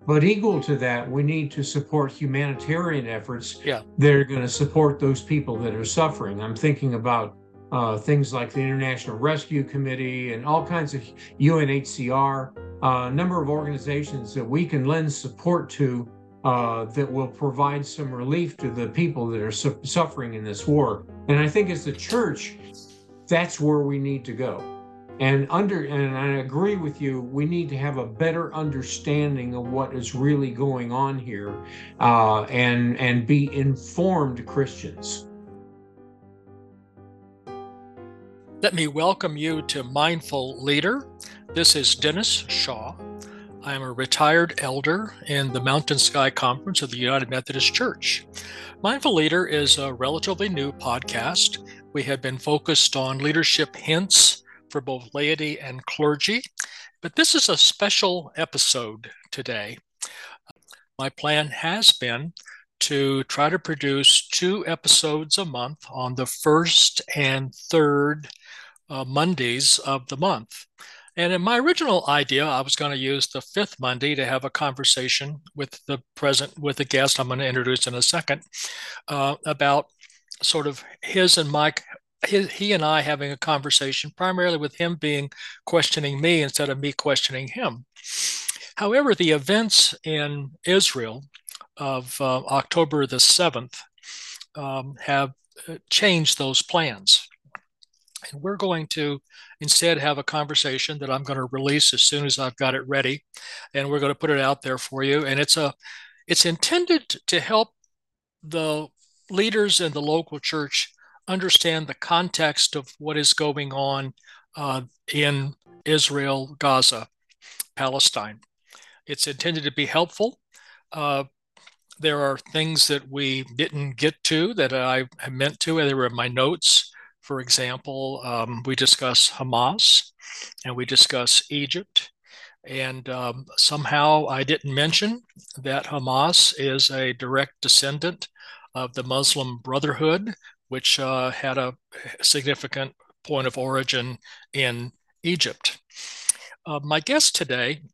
But equal to that, we need to support humanitarian efforts Yeah. that are going to support those people that are suffering. I'm thinking about things like the International Rescue Committee and all kinds of UNHCR, a number of organizations that we can lend support to that will provide some relief to the people that are suffering in this war. And I think as the church, that's where we need to go. And I agree with you, we need to have a better understanding of what is really going on here, and be informed Christians. Let me welcome you to Mindful Leader. This is Dennis Shaw. I am a retired elder in the Mountain Sky Conference of the United Methodist Church. Mindful Leader is a relatively new podcast. We have been focused on leadership hints for both laity and clergy, but this is a special episode today. My plan has been to try to produce 2 episodes a month on the first and third Mondays of the month. And in my original idea, I was going to use the fifth Monday to have a conversation with the guest I'm going to introduce in a second, about sort of he and I having a conversation, primarily with him questioning me instead of me questioning him. However, the events in Israel of October the 7th have changed those plans. And we're going to instead have a conversation that I'm going to release as soon as I've got it ready. And we're going to put it out there for you. And it's intended to help the leaders in the local church understand the context of what is going on in Israel, Gaza, Palestine. It's intended to be helpful. Uh, there are things that we didn't get to that I meant to. They were in my notes. For example, we discuss Hamas and we discuss Egypt. And somehow I didn't mention that Hamas is a direct descendant of the Muslim Brotherhood, which had a significant point of origin in Egypt. My guest today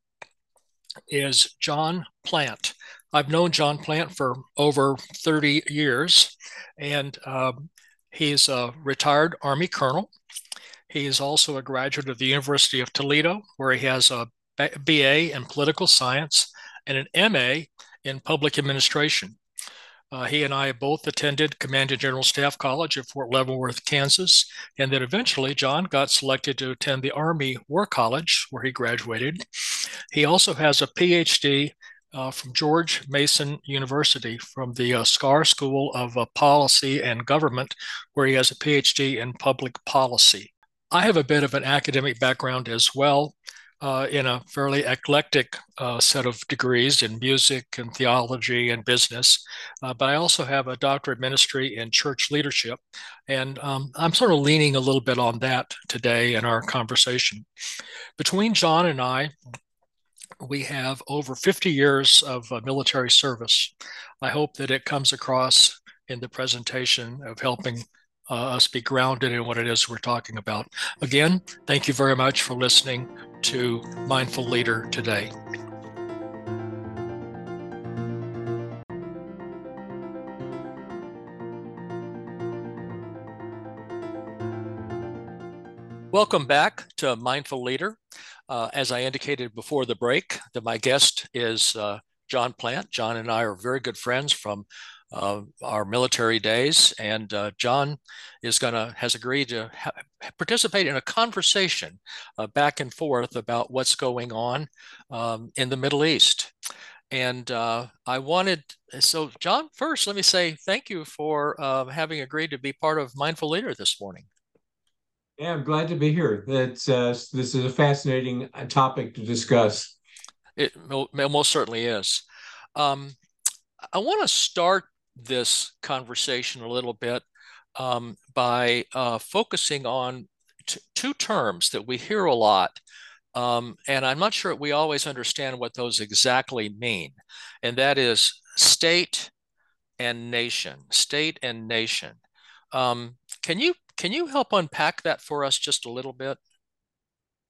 is John Plant. I've known John Plant for over 30 years, and he's a retired Army colonel. He is also a graduate of the University of Toledo, where he has a BA in political science and an MA in public administration. He and I both attended Command and General Staff College at Fort Leavenworth, Kansas, and then eventually John got selected to attend the Army War College, where he graduated. He also has a PhD from George Mason University, from the Scar School of Policy and Government, where he has a PhD in public policy. I have a bit of an academic background as well, in a fairly eclectic set of degrees in music and theology and business. But I also have a doctorate of ministry in church leadership. And I'm sort of leaning a little bit on that today in our conversation. Between John and I, we have over 50 years of military service. I hope that it comes across in the presentation of helping us be grounded in what it is we're talking about. Again, thank you very much for listening to Mindful Leader today. Welcome back to Mindful Leader. As I indicated before the break, my guest is John Plant. John and I are very good friends from our military days, and John has agreed to participate in a conversation back and forth about what's going on in the Middle East. And so John, first, let me say thank you for having agreed to be part of Mindful Leader this morning. Yeah, I'm glad to be here. This is a fascinating topic to discuss. It most certainly is. Um, I want to start this conversation a little bit by focusing on two terms that we hear a lot. And I'm not sure we always understand what those exactly mean. And that is state and nation, state and nation. Can you help unpack that for us just a little bit?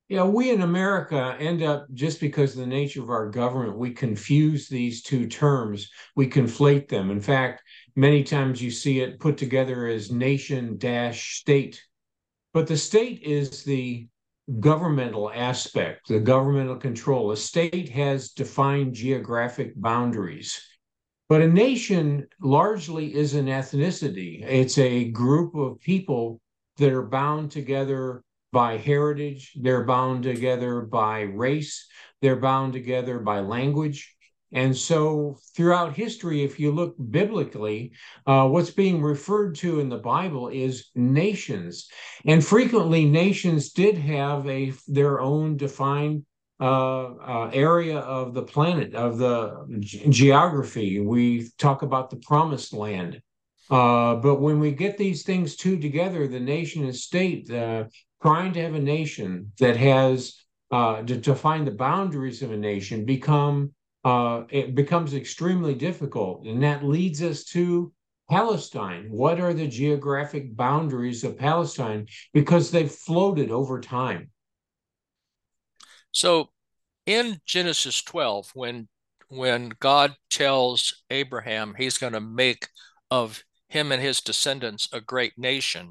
Yeah, we in America end up, just because of the nature of our government, we confuse these two terms. We conflate them. In fact, many times you see it put together as nation dash state. But the state is the governmental aspect, the governmental control. A state has defined geographic boundaries. But a nation largely is an ethnicity. It's a group of people that are bound together by heritage, they're bound together by race, they're bound together by language. And so, throughout history, if you look biblically, what's being referred to in the Bible is nations. And frequently, nations did have their own defined area of the planet, of the geography. We talk about the promised land. But when we get these things two together, the nation and state, trying to have a nation that has to define the boundaries of a nation it becomes extremely difficult. And that leads us to Palestine. What are the geographic boundaries of Palestine? Because they've floated over time. So in Genesis 12, when God tells Abraham he's going to make of him and his descendants a great nation,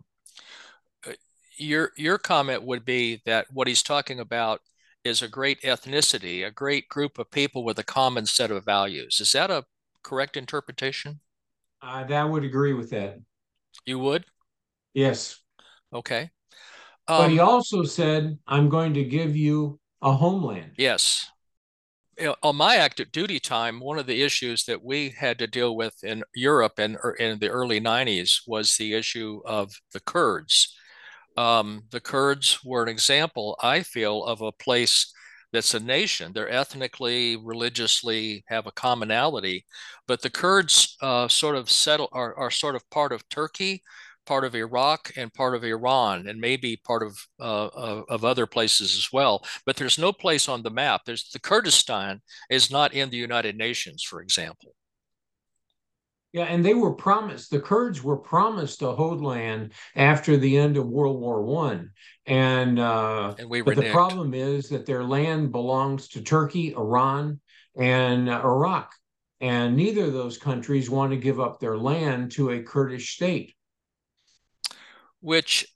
your comment would be that what he's talking about is a great ethnicity, a great group of people with a common set of values. Is that a correct interpretation? That would agree with that. You would? Yes. Okay. But he Um, also said, I'm going to give you a homeland. yes. On my active duty time, one of the issues that we had to deal with in Europe in the early 90s was the issue of the Kurds. The Kurds were an example, I feel, of a place that's a nation. They're ethnically, religiously have a commonality, but the Kurds sort of are sort of part of Turkey, part of Iraq, and part of Iran, and maybe part of other places as well. But there's no place on the map. There's the Kurdistan is not in the United Nations, for example. Yeah, and the Kurds were promised a homeland after the end of World War One. And And we but the reneged. problem is that their land belongs to Turkey, Iran, and Iraq. And neither of those countries want to give up their land to a Kurdish state. Which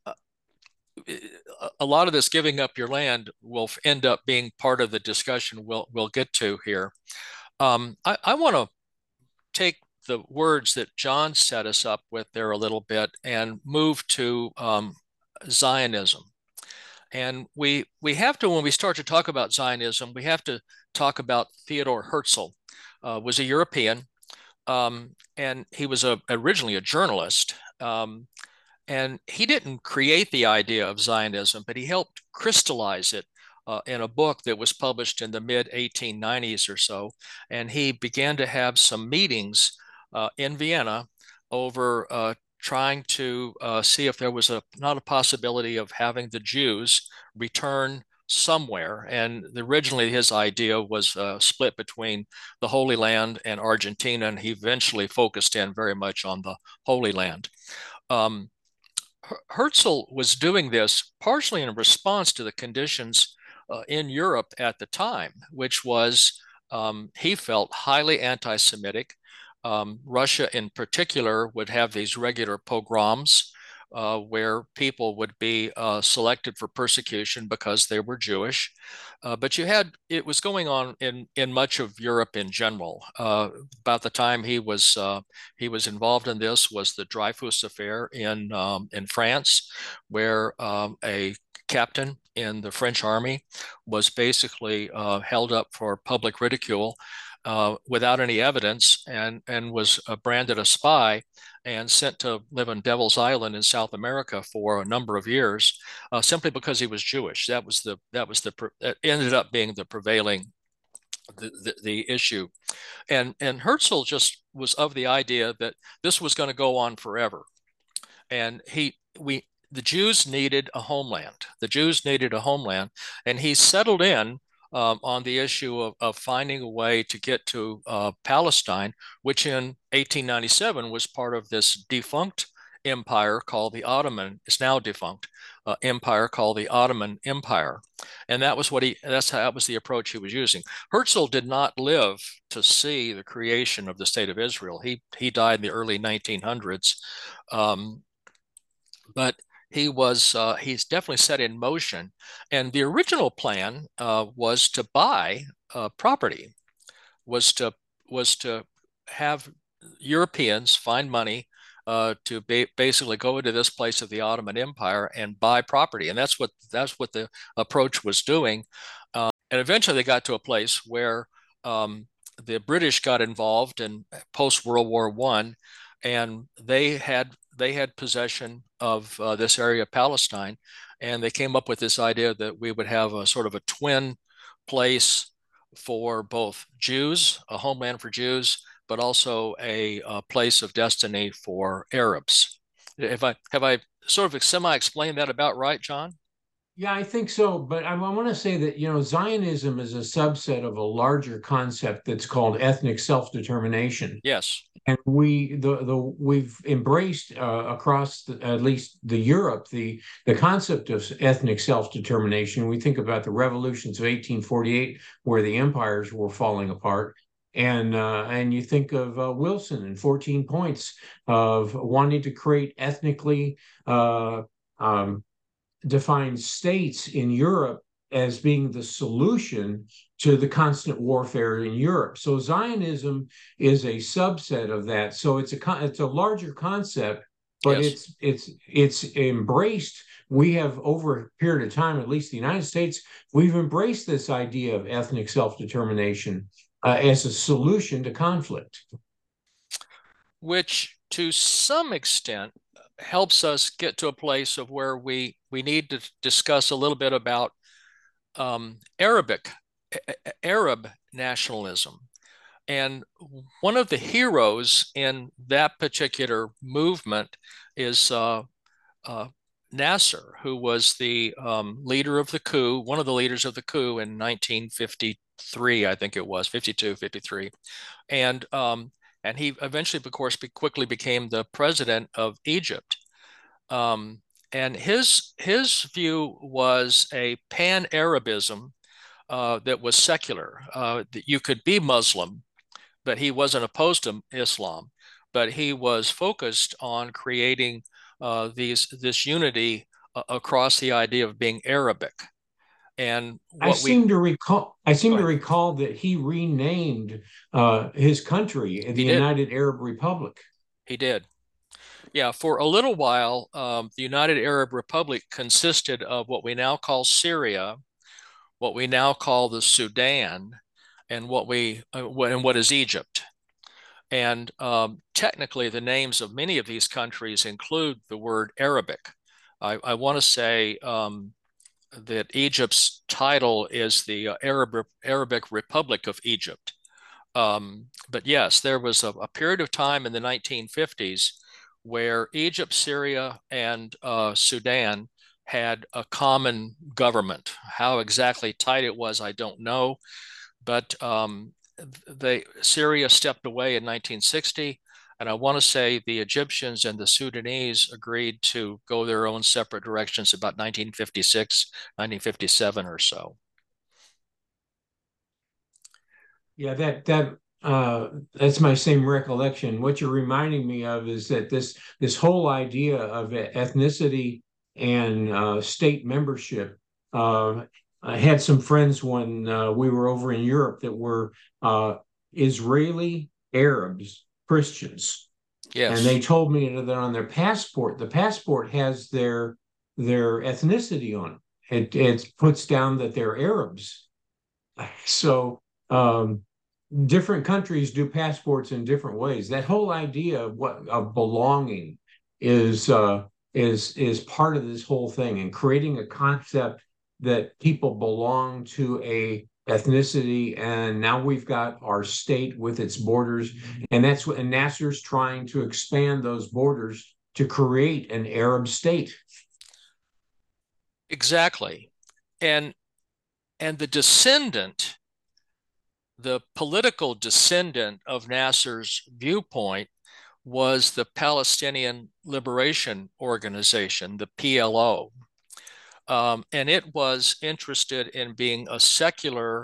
a lot of this giving up your land will end up being part of the discussion we'll get to here. I want to take the words that John set us up with there a little bit and move to Zionism. And we have to, when we start to talk about Zionism, we have to talk about Theodor Herzl. Was a European, and he was originally a journalist. And he didn't create the idea of Zionism, but he helped crystallize it in a book that was published in the mid 1890s or so. And he began to have some meetings in Vienna over trying to see if there was not a possibility of having the Jews return somewhere. And originally his idea was split between the Holy Land and Argentina, and he eventually focused in very much on the Holy Land. Um, Herzl was doing this partially in response to the conditions in Europe at the time, which was he felt highly anti Semitic. Russia, in particular, would have these regular pogroms where people would be selected for persecution because they were Jewish. But it was going on in much of Europe in general. About the time he was involved in this was the Dreyfus affair in France, where a captain in the French army was basically held up for public ridicule without any evidence and was branded a spy and sent to live on Devil's Island in South America for a number of years, simply because he was Jewish. That ended up being the prevailing the issue. And Herzl just was of the idea that this was going to go on forever. And the Jews needed a homeland. The Jews needed a homeland, and he settled in on the issue of finding a way to get to Palestine, which in 1897 was part of this defunct empire called the Ottoman, it's now defunct, empire called the Ottoman Empire. And that was the approach he was using. Herzl did not live to see the creation of the state of Israel. He died in the early 1900s, but he's definitely set in motion. And the original plan was to buy property, was to have Europeans find money to basically go into this place of the Ottoman Empire and buy property, and that's what the approach was doing. And eventually, they got to a place where the British got involved in post World War One, and they had possession of this area of Palestine, and they came up with this idea that we would have a sort of a twin place for both Jews, a homeland for Jews, but also a place of destiny for Arabs. Have I sort of semi explained that about right, John? Yeah, I think so. But I want to say that, Zionism is a subset of a larger concept that's called ethnic self-determination. Yes. And we've embraced across at least the Europe the concept of ethnic self-determination. We think about the revolutions of 1848, where the empires were falling apart, and you think of Wilson and 14 Points of wanting to create ethnically um, defined states in Europe as being the solution to the constant warfare in Europe. So Zionism is a subset of that. So it's a larger concept, but Yes. it's embraced. We have, over a period of time, at least the United States, we've embraced this idea of ethnic self-determination as a solution to conflict. Which to some extent helps us get to a place of where we need to discuss a little bit about Arabic Arab nationalism. And one of the heroes in that particular movement is Nasser, who was the leader of the coup, one of the leaders of the coup in 1953, I think it was, 52, 53. And he eventually, of course, quickly became the president of Egypt. And his view was a pan-Arabism that was secular. That you could be Muslim, but he wasn't opposed to Islam. But he was focused on creating this unity across the idea of being Arabic. And I what we seem to recall. I seem Go to ahead. recall that he renamed his country the He did. United Arab Republic. He did. Yeah, for a little while, the United Arab Republic consisted of what we now call Syria, what we now call the Sudan, and what is Egypt. And technically, the names of many of these countries include the word Arabic. I want to say that Egypt's title is the Arabic Republic of Egypt. But yes, there was a period of time in the 1950s where Egypt, Syria, and Sudan had a common government. How exactly tight it was, I don't know. But Syria stepped away in 1960, and I want to say the Egyptians and the Sudanese agreed to go their own separate directions about 1956, 1957 or so. Yeah, that's my same recollection. What you're reminding me of is that this whole idea of ethnicity and state membership. I had some friends when we were over in Europe that were Israeli Arabs, Christians, and they Yes, told me that on their passport, the passport has their ethnicity on it. It puts down that they're Arabs. So different countries do passports in different ways. That whole idea of what of belonging is is part of this whole thing, and creating a concept that people belong to a ethnicity, and now we've got our state with its borders, and that's what and Nasser's trying to expand those borders to create an Arab state. exactly. And the political descendant of Nasser's viewpoint was the Palestinian Liberation Organization, the PLO. and it was interested in being a secular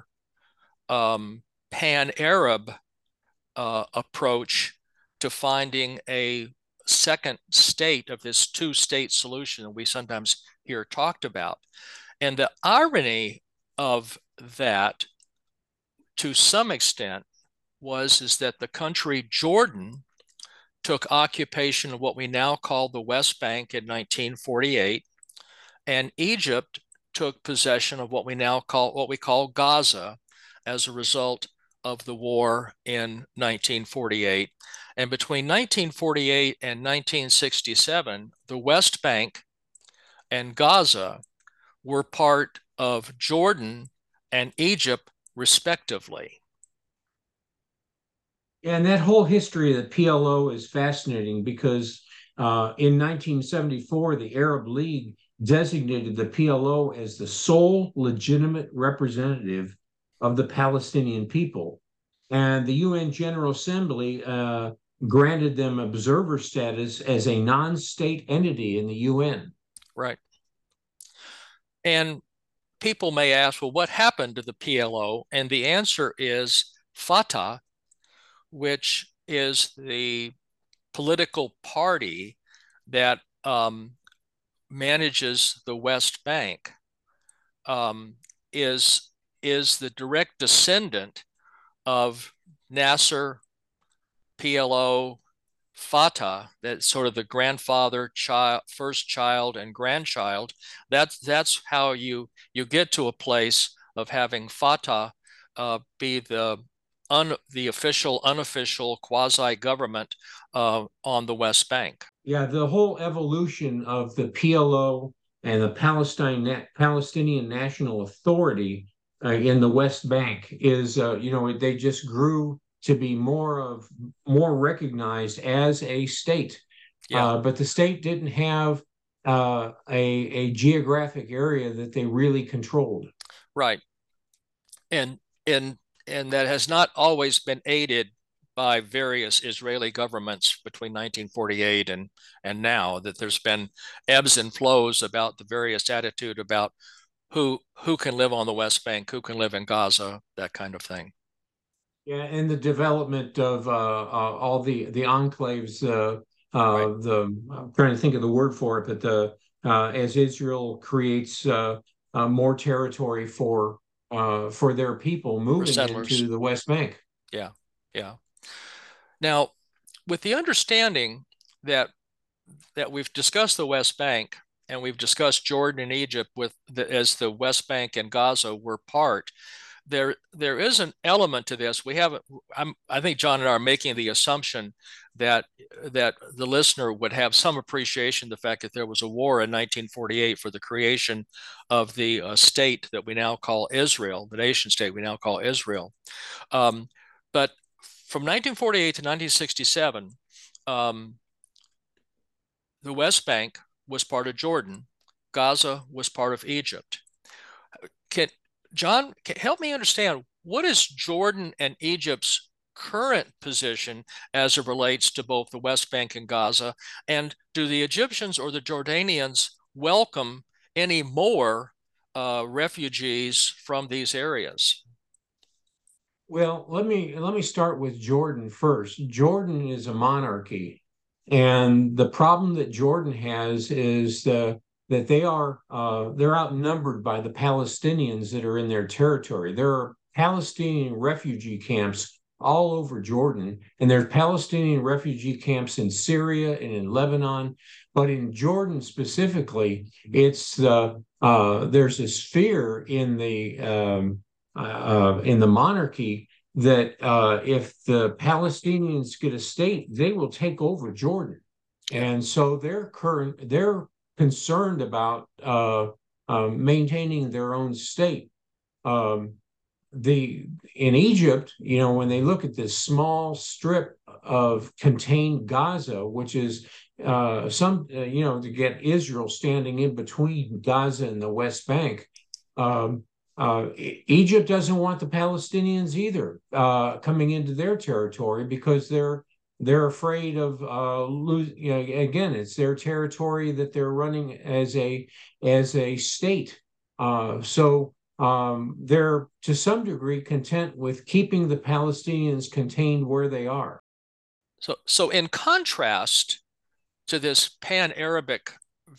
pan-Arab approach to finding a second state of this two-state solution that we sometimes hear talked about. And the irony of that, to some extent, is that the country Jordan took occupation of what we now call the West Bank in 1948, and Egypt took possession of what we call Gaza as a result of the war in 1948. And between 1948 and 1967, the West Bank and Gaza were part of Jordan and Egypt, respectively. And that whole history of the PLO is fascinating because in 1974, the Arab League designated the PLO as the sole legitimate representative of the Palestinian people. And the UN General Assembly granted them observer status as a non-state entity in the UN. Right. And people may ask, well, what happened to the PLO? And the answer is Fatah, which is the political party that manages the West Bank, is the direct descendant of Nasser, PLO, Fatah, that's sort of the grandfather, child, first child, and grandchild. That's how you get to a place of having Fatah be the official, unofficial quasi-government on the West Bank. Yeah, the whole evolution of the PLO and the Palestinian National Authority in the West Bank is, they just grew to be more recognized as a state. Yeah. But the state didn't have a geographic area that they really controlled. Right. And that has not always been aided by various Israeli governments between 1948 and now, that there's been ebbs and flows about the various attitude about who can live on the West Bank, who can live in Gaza, that kind of thing. Yeah, and the development of all the enclaves, Right. I'm trying to think of the word for it, but as Israel creates more territory for their people For moving settlers. into the West Bank. Yeah. Yeah. Now, with the understanding that we've discussed the West Bank and we've discussed Jordan and Egypt as the West Bank and Gaza were part, there is an element to this. I think John and I are making the assumption that the listener would have some appreciation of the fact that there was a war in 1948 for the creation of the state that we now call Israel, the nation state we now call Israel. But from 1948 to 1967, the West Bank was part of Jordan. Gaza was part of Egypt. John, help me understand, what is Jordan and Egypt's current position as it relates to both the West Bank and Gaza? And do the Egyptians or the Jordanians welcome any more refugees from these areas? Well, let me start with Jordan first. Jordan is a monarchy, and the problem that Jordan has is that they're outnumbered by the Palestinians that are in their territory. There are Palestinian refugee camps all over Jordan, and there's Palestinian refugee camps in Syria and in Lebanon. But in Jordan specifically, it's there's this fear in the monarchy that if the Palestinians get a state, they will take over Jordan, and so they're concerned about maintaining their own state. In Egypt, when they look at this small strip of contained Gaza, which is to get Israel standing in between Gaza and the West Bank. Egypt doesn't want the Palestinians either coming into their territory because they're they're afraid of again, it's their territory that they're running as a state. They're to some degree content with keeping the Palestinians contained where they are. So in contrast to this pan-Arabic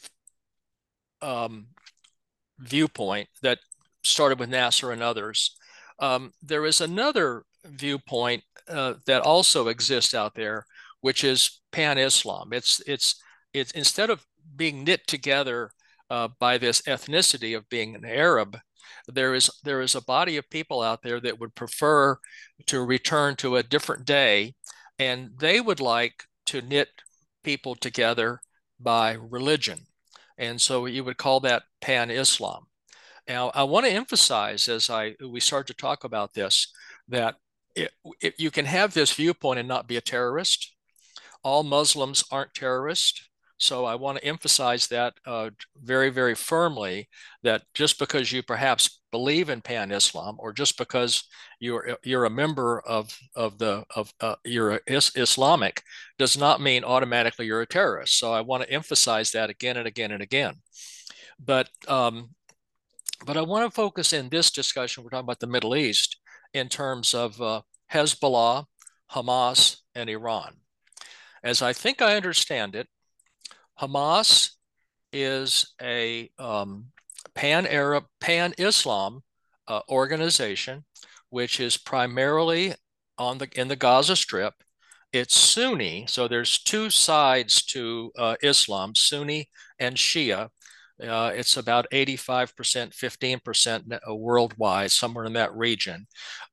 um, viewpoint that started with Nasser and others, there is another viewpoint that also exists out there, which is pan-Islam. It's instead of being knit together by this ethnicity of being an Arab, there is a body of people out there that would prefer to return to a different day, and they would like to knit people together by religion. And so you would call that pan-Islam. Now, I want to emphasize as we start to talk about this that you can have this viewpoint and not be a terrorist. All Muslims aren't terrorists. So I want to emphasize that very, very firmly, that just because you perhaps believe in pan-Islam, or just because you're a member of you're Islamic, does not mean automatically you're a terrorist. So I want to emphasize that again and again and again. But I want to focus in this discussion, we're talking about the Middle East, in terms of Hezbollah, Hamas, and Iran. As I think I understand it, Hamas is a pan-Arab, pan-Islam organization, which is primarily in the Gaza Strip. It's Sunni, so there's two sides to Islam, Sunni and Shia. It's about 85%, 15% worldwide, somewhere in that region.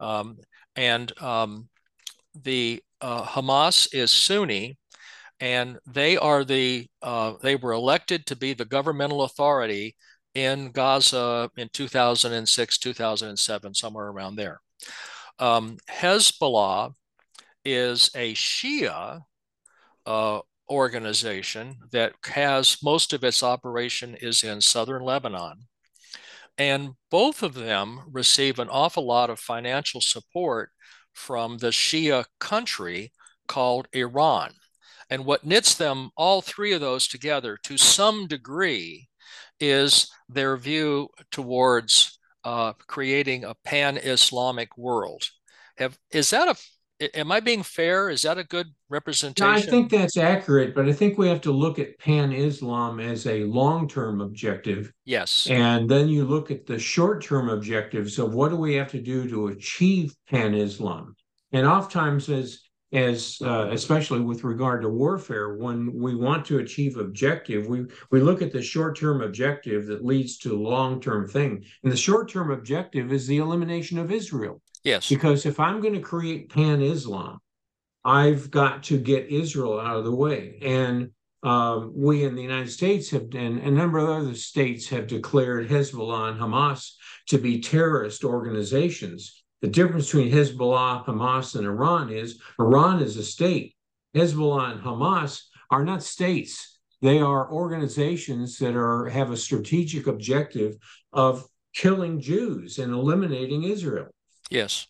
The Hamas is Sunni, and they were elected to be the governmental authority in Gaza in 2006, 2007, somewhere around there. Hezbollah is a Shia organization that has most of its operation is in southern Lebanon. And both of them receive an awful lot of financial support from the Shia country called Iran. And what knits them, all three of those together, to some degree, is their view towards creating a pan-Islamic world. Am I being fair? Is that a good representation? I think that's accurate, but I think we have to look at pan-Islam as a long-term objective. Yes. And then you look at the short-term objectives of what do we have to do to achieve pan-Islam. And oftentimes, especially with regard to warfare, when we want to achieve objective, we look at the short-term objective that leads to long-term thing. And the short-term objective is the elimination of Israel. Yes. Because if I'm going to create pan-Islam, I've got to get Israel out of the way. And we in the United States and a number of other states have declared Hezbollah and Hamas to be terrorist organizations. The difference between Hezbollah, Hamas, and Iran is a state. Hezbollah and Hamas are not states. They are organizations that have a strategic objective of killing Jews and eliminating Israel. Yes.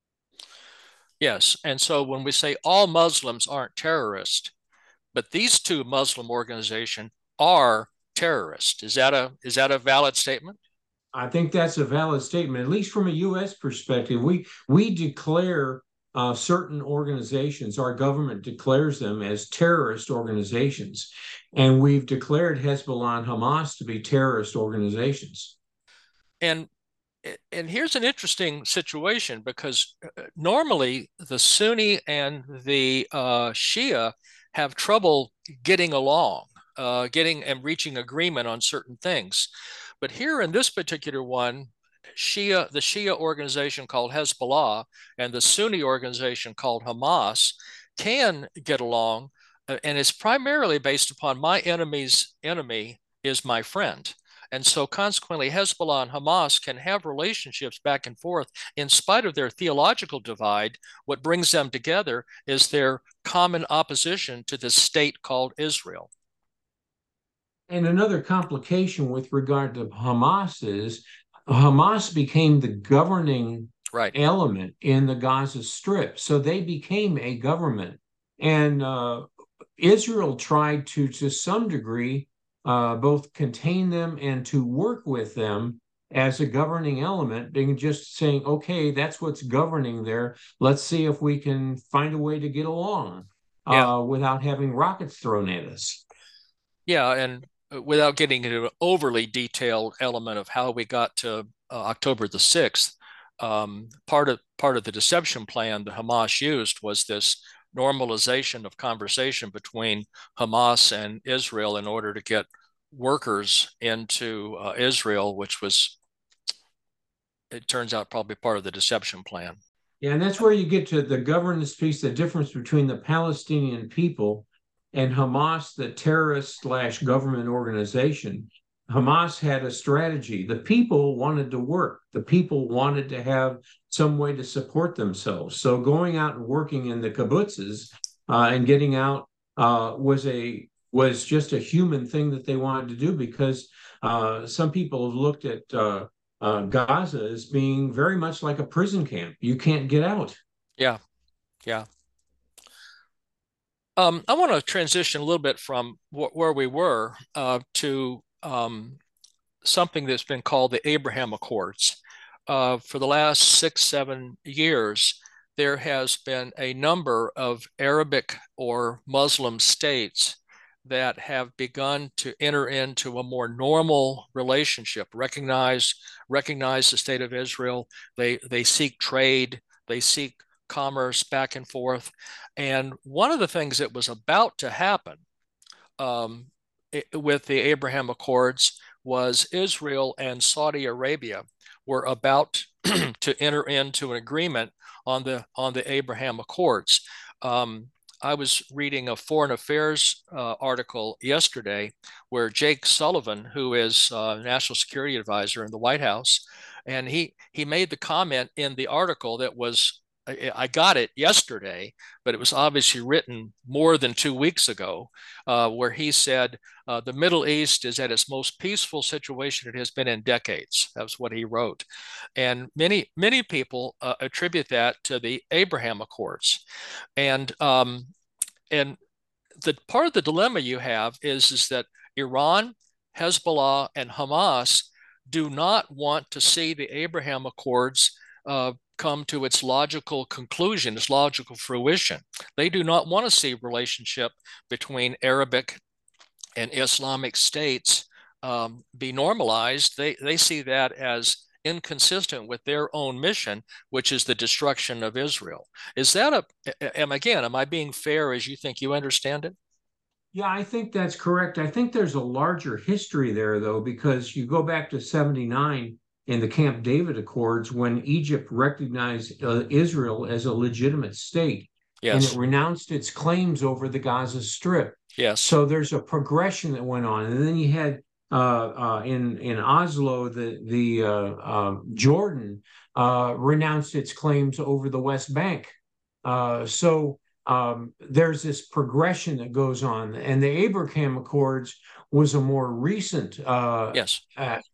Yes. And so when we say all Muslims aren't terrorists, but these two Muslim organizations are terrorists, is that a valid statement? I think that's a valid statement, at least from a U.S. perspective. We declare certain organizations, our government declares them as terrorist organizations, and we've declared Hezbollah and Hamas to be terrorist organizations. And here's an interesting situation, because normally the Sunni and the Shia have trouble getting along, and reaching agreement on certain things. But here in this particular one, the Shia organization called Hezbollah and the Sunni organization called Hamas can get along, and it's primarily based upon my enemy's enemy is my friend. And so consequently, Hezbollah and Hamas can have relationships back and forth in spite of their theological divide. What brings them together is their common opposition to this state called Israel. And another complication with regard to Hamas is Hamas became the governing element in the Gaza Strip. So they became a government. And Israel tried to some degree, both contain them and to work with them as a governing element, and just saying, okay, that's what's governing there. Let's see if we can find a way to get along Yeah. without having rockets thrown at us. Yeah. And without getting into an overly detailed element of how we got to October the 6th, part of the deception plan that Hamas used was this normalization of conversation between Hamas and Israel in order to get workers into Israel, which was, it turns out, probably part of the deception plan. Yeah, and that's where you get to the governance piece, the difference between the Palestinian people and Hamas, the terrorist slash government organization. Hamas had a strategy. The people wanted to work. The people wanted to have some way to support themselves. So going out and working in the kibbutzes and getting out was just a human thing that they wanted to do, because some people have looked at Gaza as being very much like a prison camp. You can't get out. Yeah, yeah. I want to transition a little bit from where we were to something that's been called the Abraham Accords. For the last 6, 7 years, there has been a number of Arabic or Muslim states that have begun to enter into a more normal relationship, recognize the state of Israel. They seek trade, they seek commerce back and forth. And one of the things that was about to happen um, with the Abraham Accords was Israel and Saudi Arabia were about to enter into an agreement on the Abraham Accords. I was reading a foreign affairs article yesterday where Jake Sullivan, who is national security advisor in the White House, and he made the comment in the article that was, I got it yesterday, but it was obviously written more than 2 weeks ago, where he said, the Middle East is at its most peaceful situation it has been in decades. That was what he wrote. And many people attribute that to the Abraham Accords. And and the part of the dilemma you have is that Iran, Hezbollah, and Hamas do not want to see the Abraham Accords come to its logical conclusion, its logical fruition. They do not want to see relationship between Arabic and Islamic states be normalized. They see that as inconsistent with their own mission, which is the destruction of Israel. Is that am I being fair as you think you understand it? Yeah, I think that's correct. I think there's a larger history there, though, because you go back to 79 in the Camp David Accords when Egypt recognized Israel as a legitimate state and it Yes, renounced its claims over the Gaza Strip. yes, So there's a progression that went on. And then you had in Oslo, the Jordan renounced its claims over the West Bank. There's this progression that goes on, and the Abraham Accords was a more recent yes,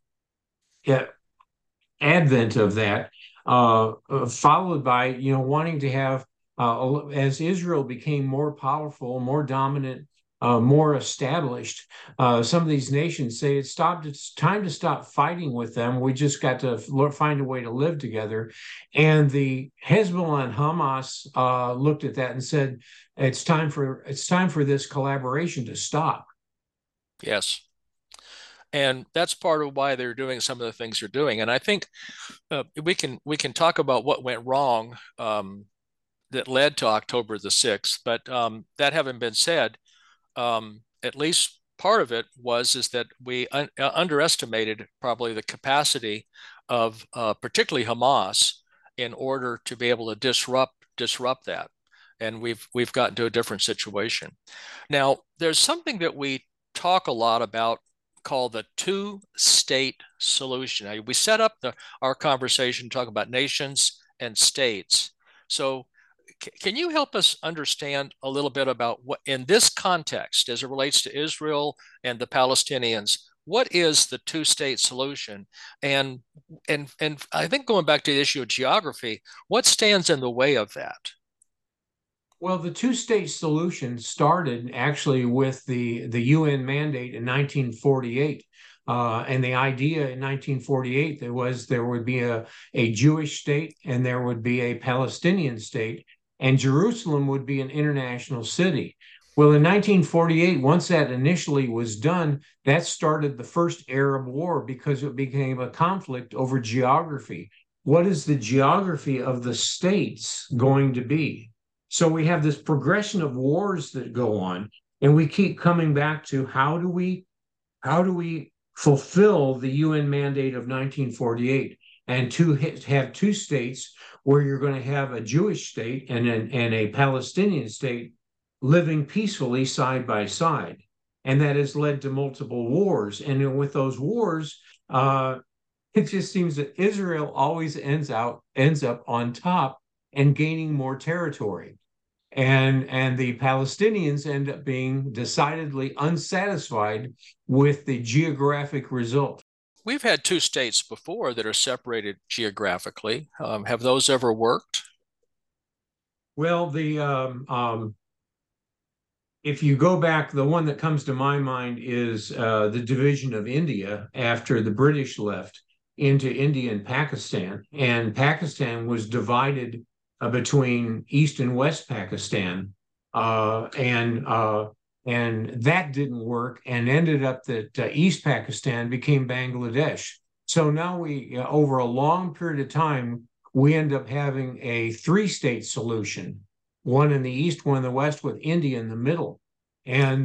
advent of that, followed by wanting to have as Israel became more powerful, more dominant, more established. Some of these nations say it's time to stop fighting with them. We just got to find a way to live together. And the Hezbollah and Hamas looked at that and said, it's time for this collaboration to stop. yes. And that's part of why they're doing some of the things they're doing. And I think we can talk about what went wrong that led to October the 6th. But that having been said, at least part of it was is that we underestimated probably the capacity of particularly Hamas in order to be able to disrupt that. And we've gotten to a different situation. Now, there's something that we talk a lot about called the two-state solution. Now, we set up our conversation talking about nations and states. So can you help us understand a little bit about what, in this context, as it relates to Israel and the Palestinians, what is the two-state solution? And I think going back to the issue of geography, what stands in the way of that? Well, the two-state solution started actually with the UN mandate in 1948. And the idea in 1948 there would be a Jewish state and there would be a Palestinian state, and Jerusalem would be an international city. Well, in 1948, once that initially was done, that started the first Arab War because it became a conflict over geography. What is the geography of the states going to be? So we have this progression of wars that go on, and we keep coming back to how do we fulfill the UN mandate of 1948 and to have two states where you're going to have a Jewish state and a Palestinian state living peacefully side by side. And that has led to multiple wars. And with those wars, it just seems that Israel always ends up on top and gaining more territory. And the Palestinians end up being decidedly unsatisfied with the geographic result. We've had two states before that are separated geographically. Have those ever worked? Well, if you go back, the one that comes to my mind is the division of India after the British left into India and Pakistan. And Pakistan was divided between East and West Pakistan. Uh, and uh, and that didn't work and ended up that East Pakistan became Bangladesh. So now over a long period of time, we end up having a three-state solution, one in the east, one in the west, with India in the middle. And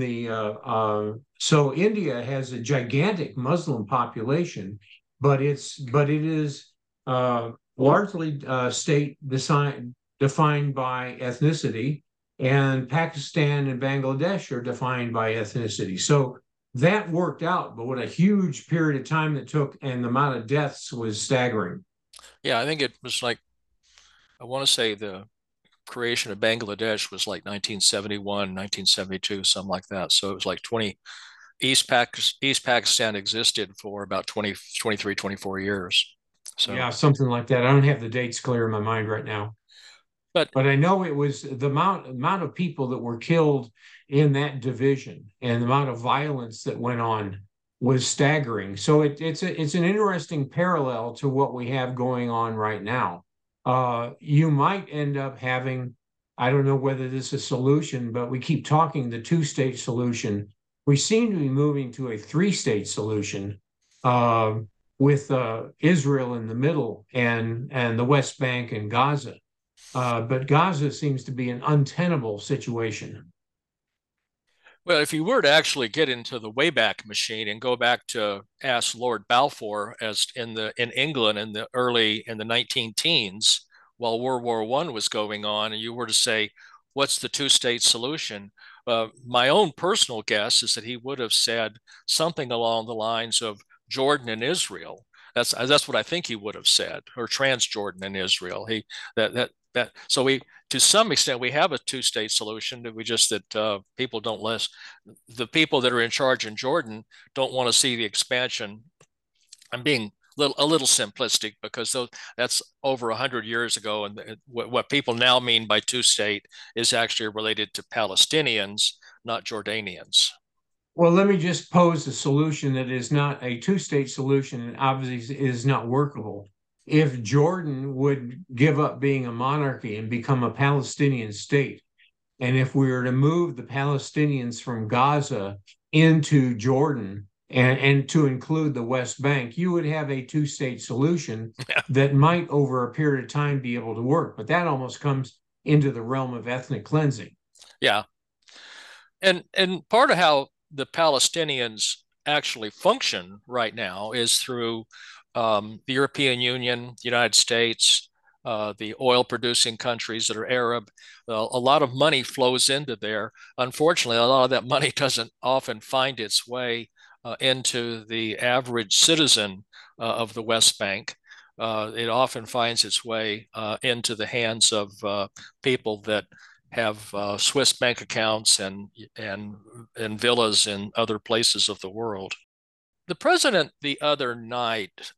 so India has a gigantic Muslim population, but it is largely state defined by ethnicity, and Pakistan and Bangladesh are defined by ethnicity. So that worked out, but what a huge period of time that took, and the amount of deaths was staggering. Yeah, I think it was like, I want to say the creation of Bangladesh was like 1971, 1972, something like that. So it was like 20, East Pakistan existed for about 20, 23, 24 years. So, Yeah, something like that. I don't have the dates clear in my mind right now, but but I know it was the amount of people that were killed in that division and the amount of violence that went on was staggering. So it's an interesting parallel to what we have going on right now. You might end up having, I don't know whether this is a solution, but we keep talking the two-state solution. We seem to be moving to a three-state solution. Uh, with Israel in the middle and the West Bank and Gaza. But Gaza seems to be an untenable situation. well, if you were to actually get into the Wayback Machine and go back to ask Lord Balfour as in England in the 19 teens while World War One was going on, and you were to say, "What's the two-state solution?" My own personal guess is that he would have said something along the lines of Jordan and Israel. That's what I think he would have said, or Transjordan and Israel. He that so we to some extent we have a two-state solution. We just that people don't less the people that are in charge in Jordan don't want to see the expansion. I'm being a little simplistic because that's over 100 years ago, and what people now mean by two-state is actually related to Palestinians, not Jordanians. Well, let me just pose a solution that is not a two-state solution and obviously is not workable. If Jordan would give up being a monarchy and become a Palestinian state, and if we were to move the Palestinians from Gaza into Jordan and to include the West Bank, you would have a two-state solution that might, over a period of time, be able to work. But that almost comes into the realm of ethnic cleansing. Yeah, and part of how the Palestinians actually function right now is through the European Union, the United States, the oil producing countries that are Arab. A lot of money flows into there. Unfortunately, a lot of that money doesn't often find its way into the average citizen of the West Bank. It often finds its way into the hands of people that have Swiss bank accounts and villas in other places of the world. The president the other night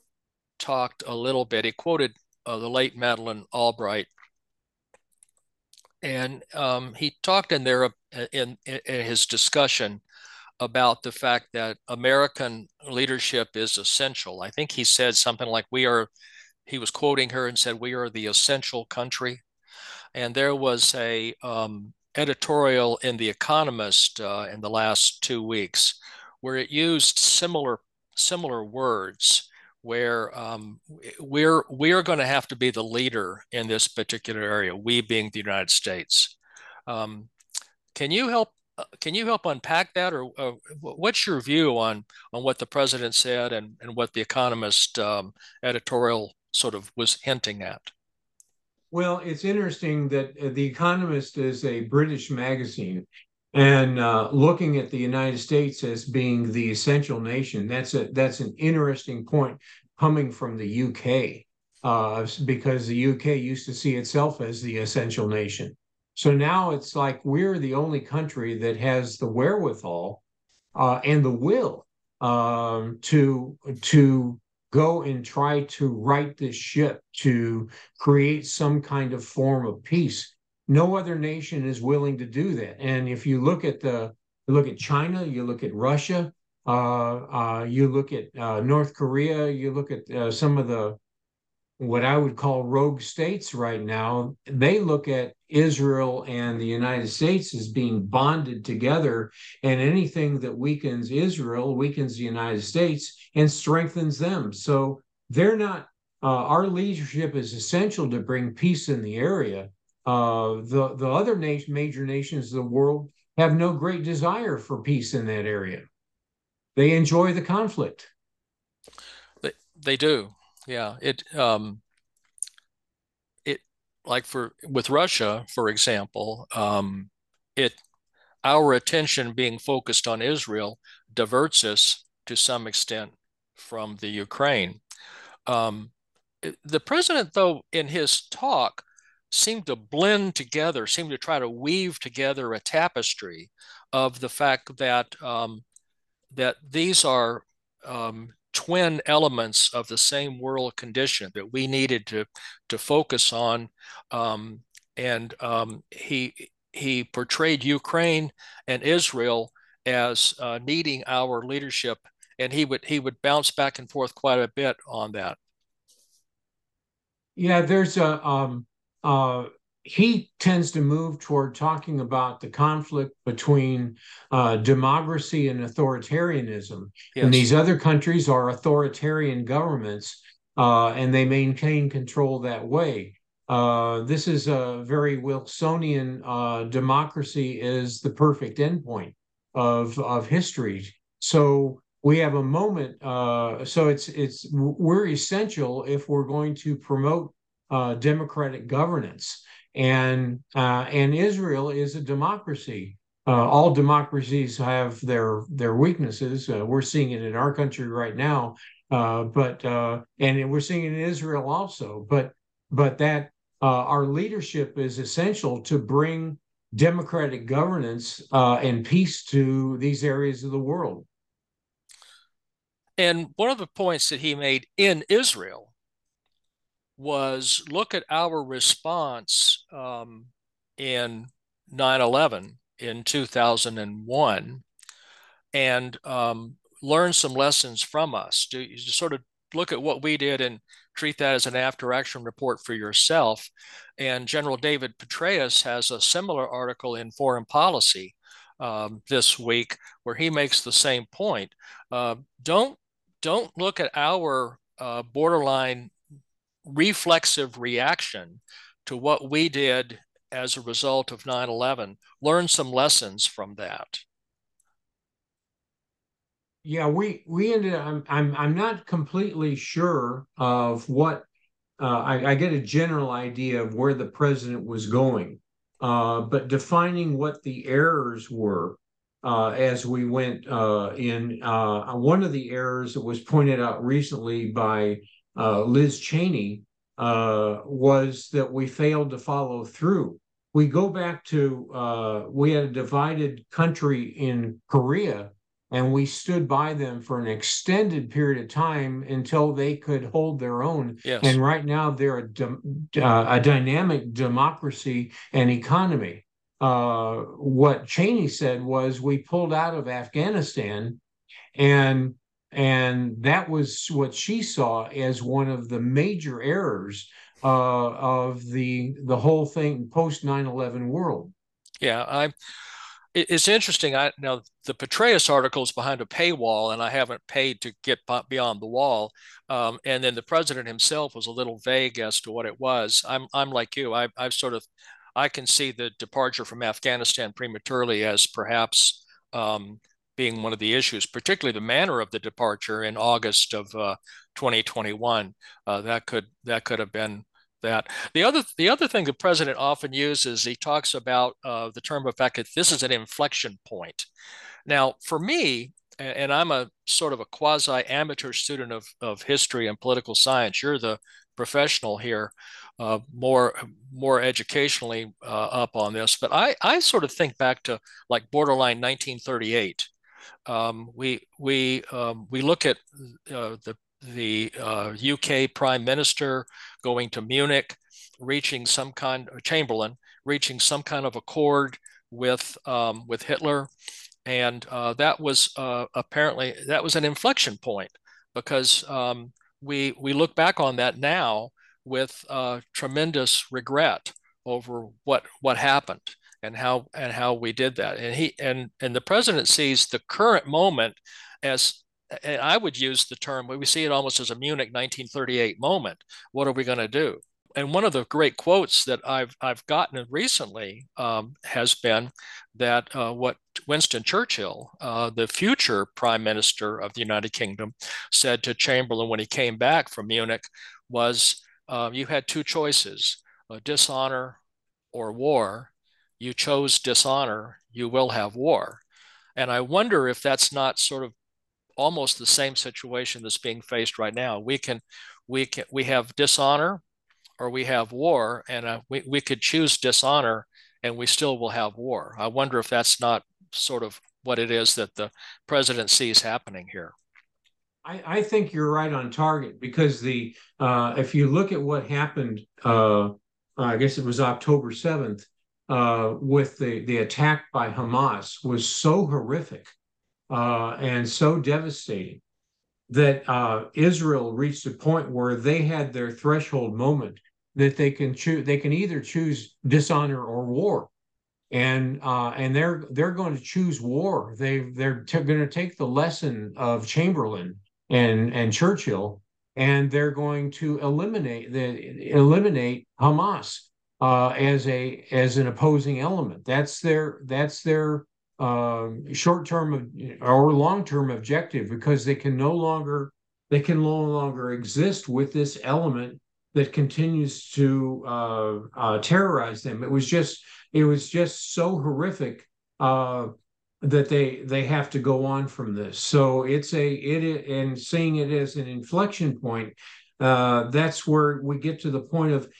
talked a little bit. He quoted the late Madeleine Albright And he talked in there in his discussion about the fact that American leadership is essential. I think he said something like, he was quoting her and said, "We are the essential country." And there was a editorial in The Economist in the last 2 weeks where it used similar words, where we're going to have to be the leader in this particular area, we being the United States. Um, can you help? Can you help unpack that, or what's your view on what the president said and what the Economist editorial sort of was hinting at? Well, it's interesting that The Economist is a British magazine, and looking at the United States as being the essential nation, that's an interesting point coming from the UK, because the UK used to see itself as the essential nation. So now it's like we're the only country that has the wherewithal and the will to go and try to right this ship, to create some kind of form of peace. No other nation is willing to do that. And if you look at China, you look at Russia, you look at North Korea, you look at some of the what I would call rogue states right now, they look at Israel and the United States as being bonded together, and anything that weakens Israel weakens the United States and strengthens them. So they're not, our leadership is essential to bring peace in the area. The other major nations of the world have no great desire for peace in that area. They enjoy the conflict. They do, yeah. It like for with Russia, for example, it our attention being focused on Israel diverts us to some extent from the Ukraine. Um, the president, though, in his talk, seemed to blend together, seemed to try to weave together a tapestry of the fact that these are twin elements of the same world condition that we needed to focus on. And he portrayed Ukraine and Israel as needing our leadership, and he would bounce back and forth quite a bit on that. Yeah, uh, he tends to move toward talking about the conflict between democracy and authoritarianism. And these Yes. other countries are authoritarian governments, and they maintain control that way. This is a very Wilsonian, democracy is the perfect endpoint of history. So we have a moment. So we're essential if we're going to promote democratic governance, and Israel is a democracy. All democracies have their weaknesses. We're seeing it in our country right now, but and we're seeing it in Israel also. But that our leadership is essential to bring democratic governance and peace to these areas of the world. And one of the points that he made in Israel was look at our response in 9/11 in 2001 and learn some lessons from us. Do you just sort of look at what we did and treat that as an after action report for yourself? And General David Petraeus has a similar article in Foreign Policy this week where he makes the same point. Uh, don't don't look at our borderline reflexive reaction to what we did as a result of 9/11. Learn some lessons from that. Yeah, we ended up, I'm not completely sure of what I get a general idea of where the president was going, but defining what the errors were as we went in one of the errors that was pointed out recently by Liz Cheney was that we failed to follow through. We go back to we had a divided country in Korea and we stood by them for an extended period of time until they could hold their own. Yes. And right now, they're a dynamic democracy and economy. What Cheney said was, we pulled out of Afghanistan, and that was what she saw as one of the major errors of the whole thing post 9/11 world. Yeah, it's interesting. Now the Petraeus article is behind a paywall, and I haven't paid to get beyond the wall. And then the president himself was a little vague as to what it was. I'm like you. I've sort of I can see the departure from Afghanistan prematurely as perhaps being one of the issues, particularly the manner of the departure in August of 2021. That could have been that. The other thing the president often uses, he talks about the term of fact that this is an inflection point. Now, for me, and I'm a sort of a quasi amateur student of history and political science. You're the professional here, more educationally up on this. But I sort of think back to like borderline 1938. We look at the UK Prime Minister going to Munich, reaching some kind Chamberlain reaching some kind of accord with Hitler, and that was apparently that was an inflection point because we look back on that now with tremendous regret over what happened and how we did that. And the president sees the current moment as, and I would use the term, we see it almost as a Munich 1938 moment. What are we going to do? And one of the great quotes that I've gotten recently has been that what Winston Churchill, the future Prime Minister of the United Kingdom, said to Chamberlain when he came back from Munich was, you had two choices, dishonor or war. You chose dishonor, you will have war. And I wonder if that's not sort of almost the same situation that's being faced right now. We have dishonor or we have war, and we could choose dishonor and we still will have war. I wonder if that's not sort of what it is that the president sees happening here. I think you're right on target because the if you look at what happened, I guess it was October 7th, with the attack by Hamas was so horrific and so devastating that Israel reached a point where they had their threshold moment that they can choose. They can either choose dishonor or war, and they're going to choose war. They're going to take the lesson of Chamberlain and Churchill, and they're going to eliminate Hamas as an opposing element. That's their short-term or long-term objective, because they can no longer exist with this element that continues to terrorize them. It was just so horrific that they have to go on from this. So and seeing it as an inflection point, that's where we get to the point of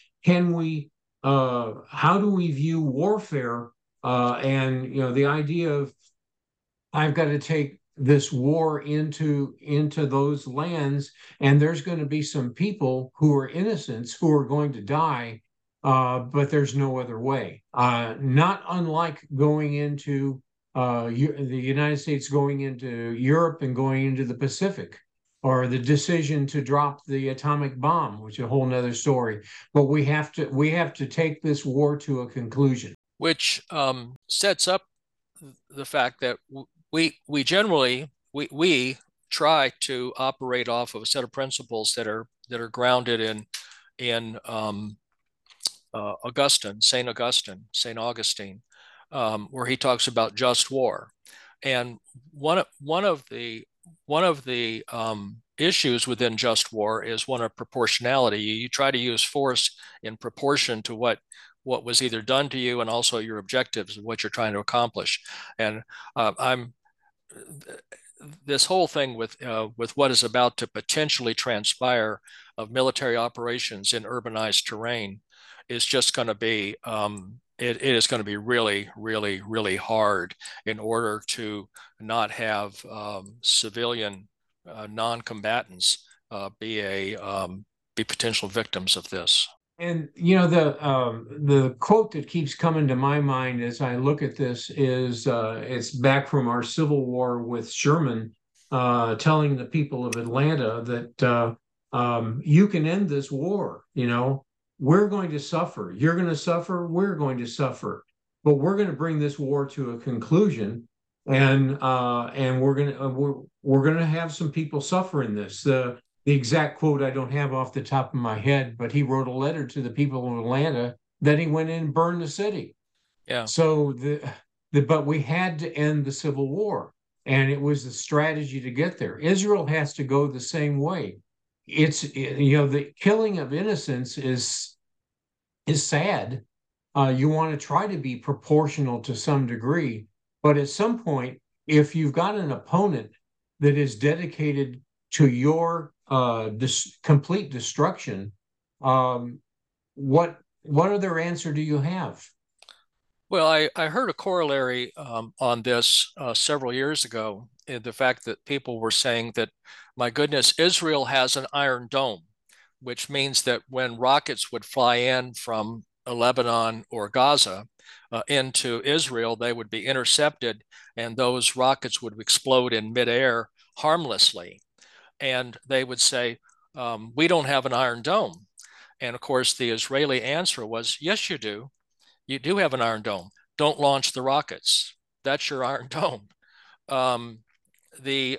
how do we view warfare, and the idea of I've got to take this war into those lands, and there's going to be some people who are innocents who are going to die, but there's no other way. Not unlike going into the United States, going into Europe and going into the Pacific, or the decision to drop the atomic bomb, which is a whole nother story. But we have to take this war to a conclusion. Which sets up the fact that we generally try to operate off of a set of principles that are grounded in St. Augustine, where he talks about just war. And one of the issues within just war is one of proportionality. You try to use force in proportion to what was either done to you and also your objectives of what you're trying to accomplish. And this whole thing with what is about to potentially transpire of military operations in urbanized terrain is just going to be it is going to be really, really, really hard in order to not have civilian non-combatants be potential victims of this. And the quote that keeps coming to my mind as I look at this is it's back from our Civil War with Sherman telling the people of Atlanta that you can end this war. We're going to suffer. You're going to suffer. We're going to suffer, but we're going to bring this war to a conclusion, and we're going to have some people suffer in this. The exact quote I don't have off the top of my head, but he wrote a letter to the people of Atlanta that he went in and burned the city. Yeah. So but we had to end the Civil War, and it was the strategy to get there. Israel has to go the same way. The killing of innocents is sad. You want to try to be proportional to some degree, but at some point, if you've got an opponent that is dedicated to your complete destruction, what other answer do you have? Well, I heard a corollary on this several years ago, in the fact that people were saying that, my goodness, Israel has an iron dome, which means that when rockets would fly in from Lebanon or Gaza into Israel, they would be intercepted, and those rockets would explode in midair harmlessly. And they would say, we don't have an iron dome. And of course, the Israeli answer was, yes, you do. You do have an iron dome. Don't launch the rockets. That's your iron dome. Um, the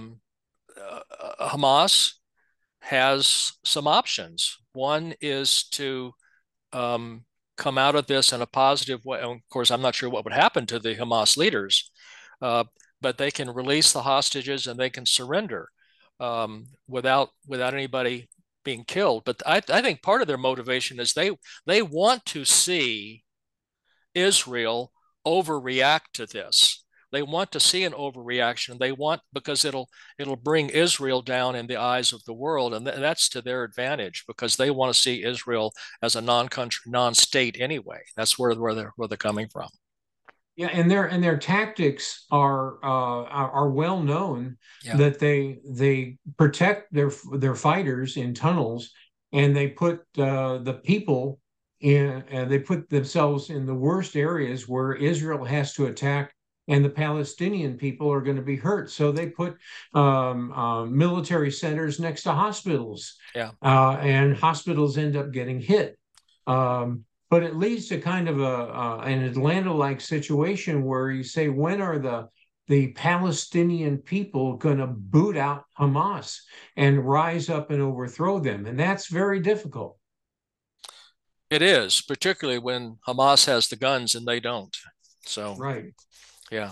Hamas has some options. One is to come out of this in a positive way. Of course, I'm not sure what would happen to the Hamas leaders, but they can release the hostages and they can surrender without anybody being killed. But I think part of their motivation is they want to see Israel overreact to this. They want to see an overreaction. They want, because it'll bring Israel down in the eyes of the world, and that's to their advantage, because they want to see Israel as a non-country, non-state anyway. That's where they're coming from. Yeah, and their tactics are well known. Yeah. That they protect their fighters in tunnels, and they put the people in, and they put themselves in the worst areas where Israel has to attack, and the Palestinian people are going to be hurt. So they put military centers next to hospitals, Yeah. and hospitals end up getting hit. But it leads to kind of an Atlanta-like situation where you say, when are the Palestinian people going to boot out Hamas and rise up and overthrow them? And that's very difficult. It is, particularly when Hamas has the guns and they don't. So, Right. yeah.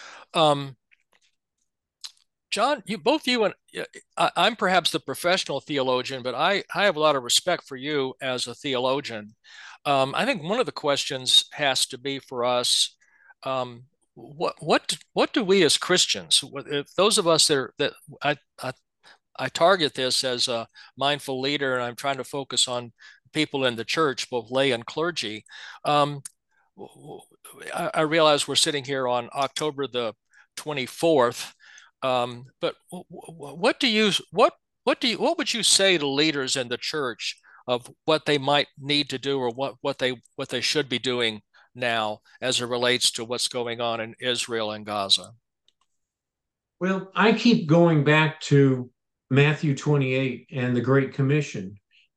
John, you and I'm perhaps the professional theologian, but I have a lot of respect for you as a theologian. I think one of the questions has to be for us, what do we as Christians, if those of us that I target this as a mindful leader, and I'm trying to focus on people in the church, both lay and clergy. I realize we're sitting here on October the 24th, but what would you say to leaders in the church of what they might need to do, or what they should be doing now as it relates to what's going on in Israel and Gaza? Well, I keep going back to Matthew 28 and the Great Commission,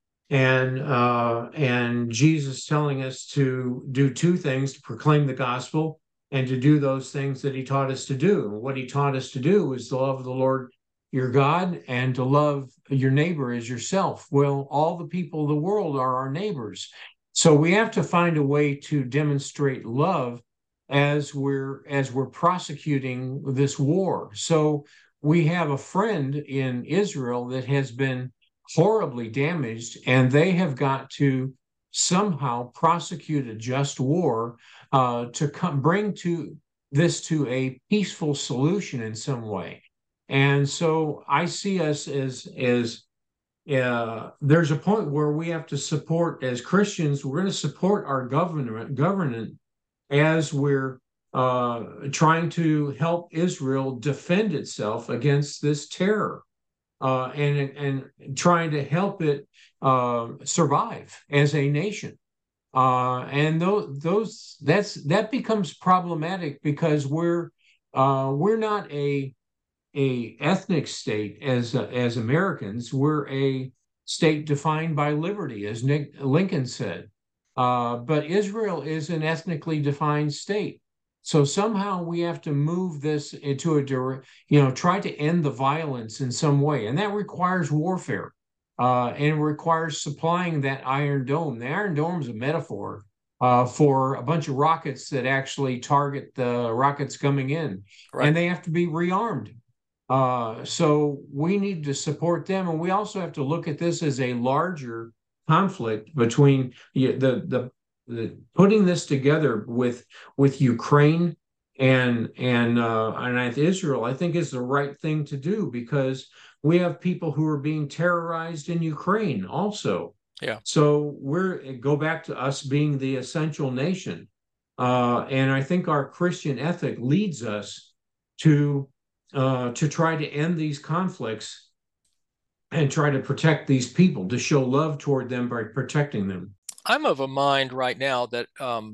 and Jesus telling us to do two things: to proclaim the gospel and to do those things that he taught us to do. What he taught us to do was to love the Lord your God and to love your neighbor as yourself. Well, all the people of the world are our neighbors. So we have to find a way to demonstrate love as we're prosecuting this war. So we have a friend in Israel that has been horribly damaged, and they have got to somehow prosecute a just war to bring this to a peaceful solution in some way. And so I see us as there's a point where we have to support, as Christians, we're going to support our government as we're trying to help Israel defend itself against this terror, and trying to help it survive as a nation. And that becomes problematic because we're not a ethnic state as Americans. We're a state defined by liberty, as Lincoln said. But Israel is an ethnically defined state. So somehow we have to move this into try to end the violence in some way. And that requires warfare. And requires supplying that Iron Dome. The Iron Dome is a metaphor for a bunch of rockets that actually target the rockets coming in. Right. And they have to be rearmed. So we need to support them. And we also have to look at this as a larger conflict between the putting this together with Ukraine and Israel, I think is the right thing to do because we have people who are being terrorized in Ukraine also. Yeah. So go back to us being the essential nation. And I think our Christian ethic leads us to try to end these conflicts and try to protect these people, to show love toward them by protecting them. I'm of a mind right now that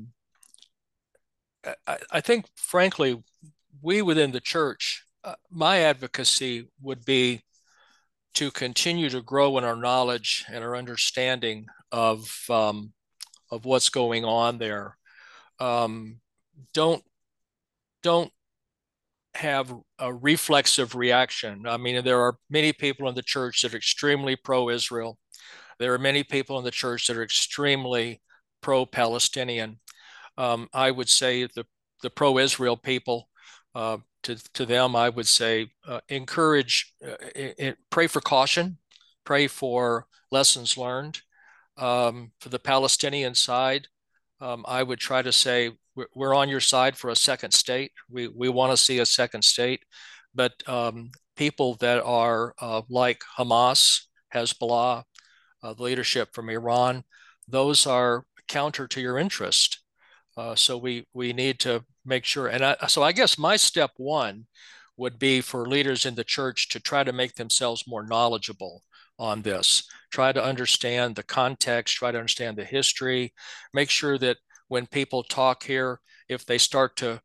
I think, frankly, we within the church, my advocacy would be to continue to grow in our knowledge and our understanding of what's going on there. Don't have a reflexive reaction. I mean, there are many people in the church that are extremely pro-Israel. There are many people in the church that are extremely pro-Palestinian. I would say the pro-Israel people, to them, I would say encourage, pray for caution, pray for lessons learned. For the Palestinian side, I would try to say we're on your side for a second state. We want to see a second state, but people that are like Hamas, Hezbollah, the leadership from Iran, those are counter to your interest. So we need to make sure. And so I guess my step one would be for leaders in the church to try to make themselves more knowledgeable on this, try to understand the context, try to understand the history, make sure that when people talk here, if they start to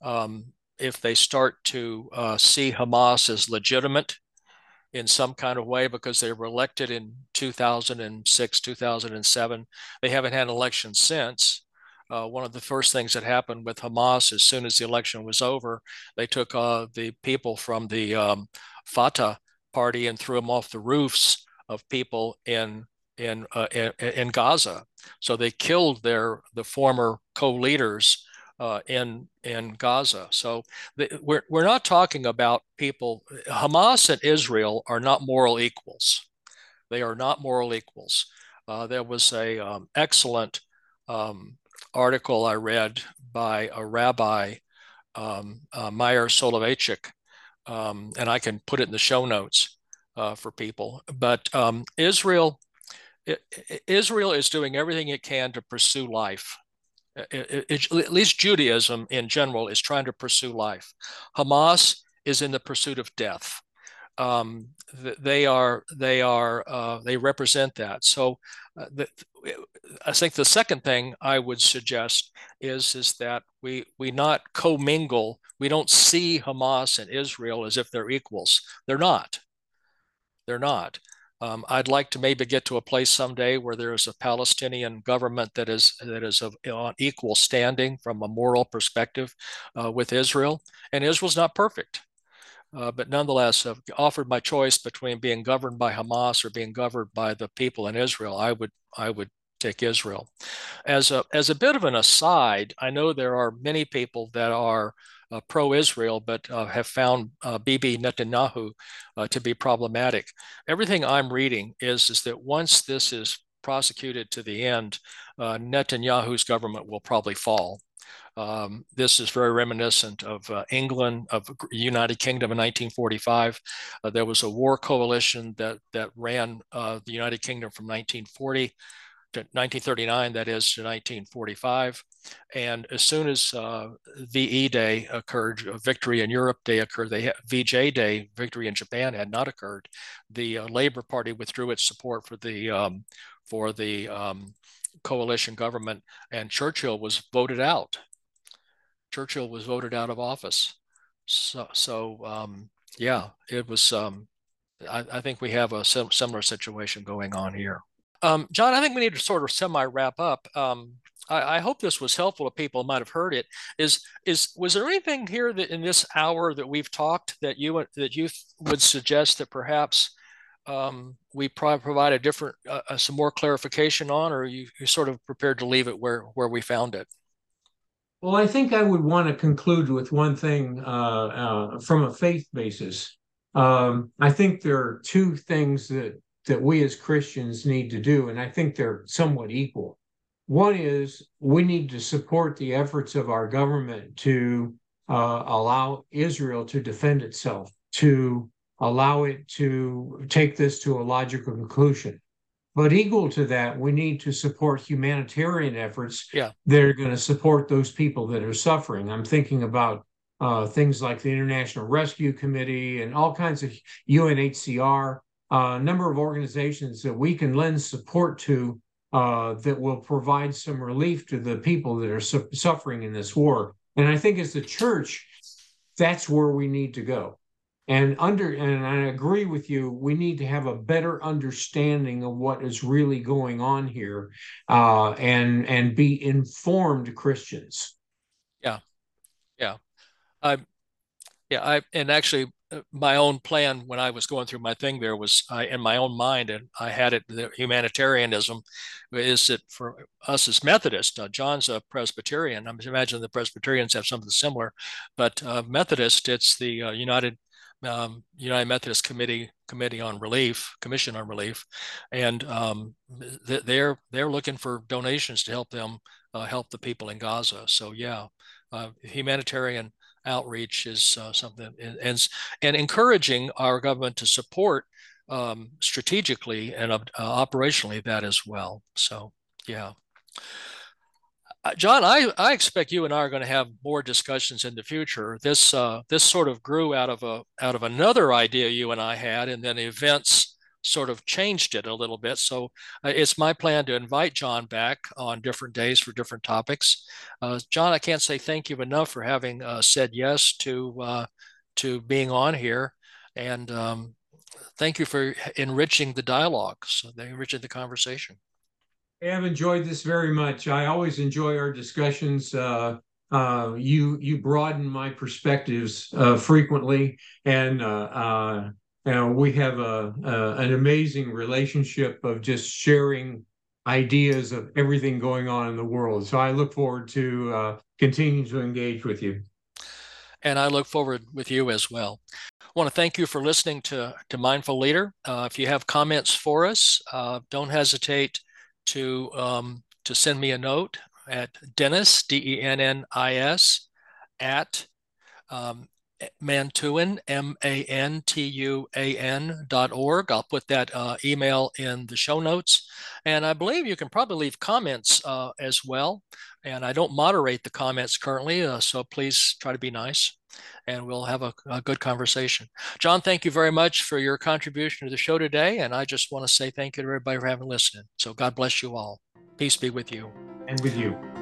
see Hamas as legitimate in some kind of way because they were elected in 2006, 2007, they haven't had an election since. One of the first things that happened with Hamas, as soon as the election was over, they took the people from the Fatah party and threw them off the roofs of people in Gaza. So they killed the former co-leaders in Gaza. So we're not talking about people. Hamas and Israel are not moral equals. They are not moral equals. There was a excellent article I read by a rabbi, Meir Soloveichik, and I can put it in the show notes for people. But Israel is doing everything it can to pursue life. At least Judaism in general is trying to pursue life. Hamas is in the pursuit of death. They represent that. So I think the second thing I would suggest is that we not commingle. We don't see Hamas and Israel as if they're equals. They're not. They're not. I'd like to maybe get to a place someday where there is a Palestinian government that is on equal standing from a moral perspective with Israel. And Israel's not perfect, but nonetheless, offered my choice between being governed by Hamas or being governed by the people in Israel, I would take Israel. As a bit of an aside, I know there are many people that are pro-Israel, but have found Bibi Netanyahu to be problematic. Everything I'm reading is that once this is prosecuted to the end, Netanyahu's government will probably fall. This is very reminiscent of England, of United Kingdom in 1945. There was a war coalition that ran the United Kingdom from 1940 to 1939, that is, to 1945. And as soon as VE Day occurred, Victory in Europe Day occurred, VJ Day, Victory in Japan, had not occurred. The Labour Party withdrew its support for the coalition government, and Churchill was voted out. Churchill was voted out of office. Yeah, it was. I think we have a similar situation going on here. John, I think we need to sort of semi-wrap up. I hope this was helpful to people who might have heard it. Was there anything here that in this hour that we've talked that you would suggest that perhaps we provide a different, some more clarification on, or you sort of prepared to leave it where we found it? Well, I think I would want to conclude with one thing from a faith basis. I think there are two things that we as Christians need to do, and I think they're somewhat equal. One is we need to support the efforts of our government to allow Israel to defend itself, to allow it to take this to a logical conclusion. But equal to that, we need to support humanitarian efforts that are going to support those people that are suffering. I'm thinking about things like the International Rescue Committee and all kinds of UNHCR, a number of organizations that we can lend support to that will provide some relief to the people that are suffering in this war. And I think as the church, that's where we need to go. And I agree with you, we need to have a better understanding of what is really going on here and be informed Christians. Yeah. And actually, my own plan when I was going through my thing there was in my own mind, and I had it, the humanitarianism is that for us as Methodists, John's a Presbyterian. I'm imagining the Presbyterians have something similar, but Methodist, it's the United Methodist Committee on Relief, Commission on Relief, and they're looking for donations to help them help the people in Gaza. So yeah, humanitarian outreach is something, and encouraging our government to support strategically and operationally that as well. So yeah. John, I expect you and I are going to have more discussions in the future. This sort of grew out of another idea you and I had, and then events sort of changed it a little bit. So it's my plan to invite John back on different days for different topics. John, I can't say thank you enough for having said yes to being on here, and thank you for enriching the dialogue, so enriching the conversation. I have enjoyed this very much. I always enjoy our discussions. You broaden my perspectives frequently, and we have an amazing relationship of just sharing ideas of everything going on in the world. So I look forward to continuing to engage with you. And I look forward with you as well. I want to thank you for listening to Mindful Leader. If you have comments for us, don't hesitate to send me a note at Dennis, DENNIS, at Mantuan, MANTUAN.org. I'll put that email in the show notes. And I believe you can probably leave comments as well. And I don't moderate the comments currently, so please try to be nice, and we'll have a good conversation. John, thank you very much for your contribution to the show today. And I just want to say thank you to everybody for having listened. So God bless you all. Peace be with you. And with you.